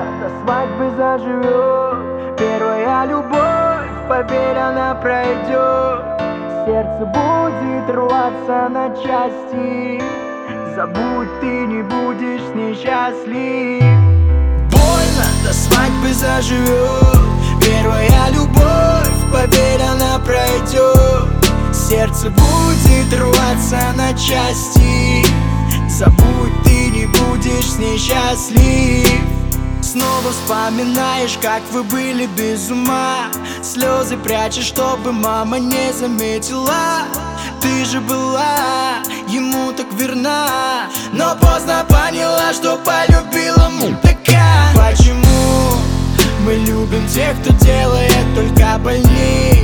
Больно, до свадьбы заживет. Первая любовь, поверь, она пройдет. Сердце будет рваться на части. Забудь, ты не будешь с ней счастлив. Больно, до свадьбы заживет. Первая любовь, поверь, она пройдет. Сердце будет рваться на части. Забудь, ты не будешь с ней счастлив. Снова вспоминаешь, как вы были без ума. Слезы прячешь, чтобы мама не заметила. Ты же была ему так верна, но поздно поняла, что полюбила мудака. Почему мы любим тех, кто делает только больней?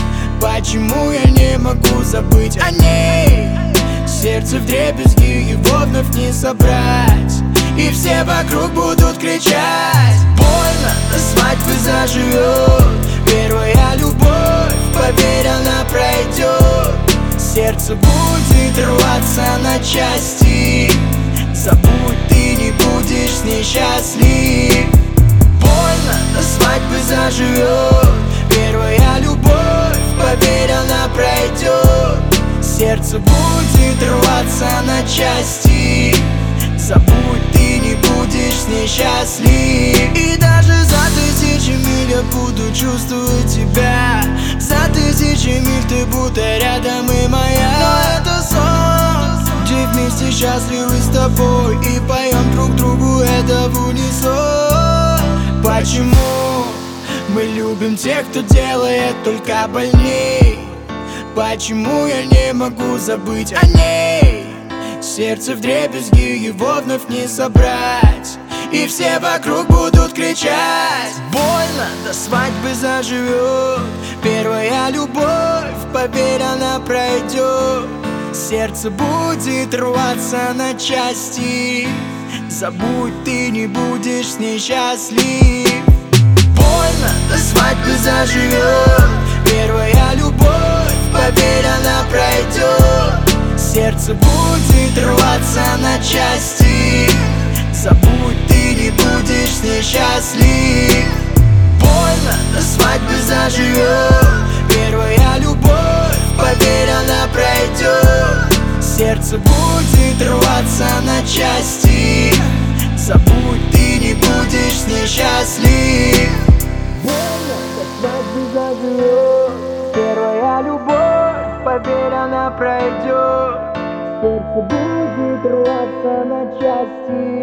Почему я не могу забыть о ней? Сердце вдребезги, его вновь не собрать, и все вокруг будут кричать. Больно, до свадьбы заживет. Первая любовь, поверь, она пройдет. Сердце будет рваться на части. Забудь, ты не будешь с ней счастлив. Больно, до свадьбы заживет. Первая любовь, поверь, она пройдет. Сердце будет рваться на части. Забудь, ты не будешь с ней счастлив. И даже за тысячи миль я буду чувствовать тебя. За тысячи миль ты будто рядом и моя. Но это сон, где вместе счастливы с тобой и поем друг другу это в унисон. Почему мы любим тех, кто делает только больней? Почему я не могу забыть о ней? Сердце вдребезги, его вновь не собрать, и все вокруг будут кричать. Больно, до свадьбы заживет. Первая любовь, поверь, она пройдет. Сердце будет рваться на части. Забудь, ты не будешь с ней счастлив. Больно, до свадьбы заживет. Первая любовь, поверь, она пройдет. Сердце будет рваться на части. Забудь, ты не будешь с ней счастлив. Больно, до свадьбы заживет. Первая любовь, поверь, она пройдет. Сердце будет рваться на части. Забудь, ты не будешь с ней счастлив. Больно, до свадьбы заживет. Первая любовь, поверь, она пройдет. Сердце будет рваться на части.